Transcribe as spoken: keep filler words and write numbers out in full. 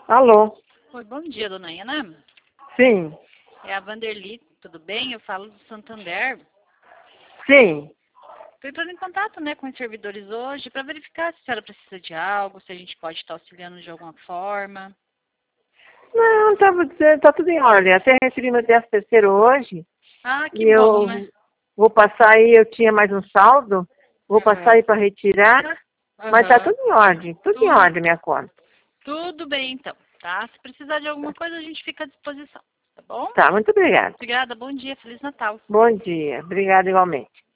Alô? Oi, bom dia, dona Ana. Sim. É a Vanderly, tudo bem? Eu falo do Santander. Sim. Estou entrando em contato, né, com os servidores hoje para verificar se a senhora precisa de algo, se a gente pode estar auxiliando de alguma forma. Não, tá, tá tudo em ordem. Até recebi meu décimo terceiro hoje. Ah, que E bom, eu né? vou passar aí, eu tinha mais um saldo. Vou passar Aham. aí para retirar. Mas tá Aham. tudo em ordem. Tudo em Tudo, ordem, minha conta. tudo bem, então, tá? Se precisar de alguma coisa, a gente fica à disposição, tá bom? Tá, muito obrigada. Obrigada, bom dia, Feliz Natal. Bom dia. Obrigada igualmente.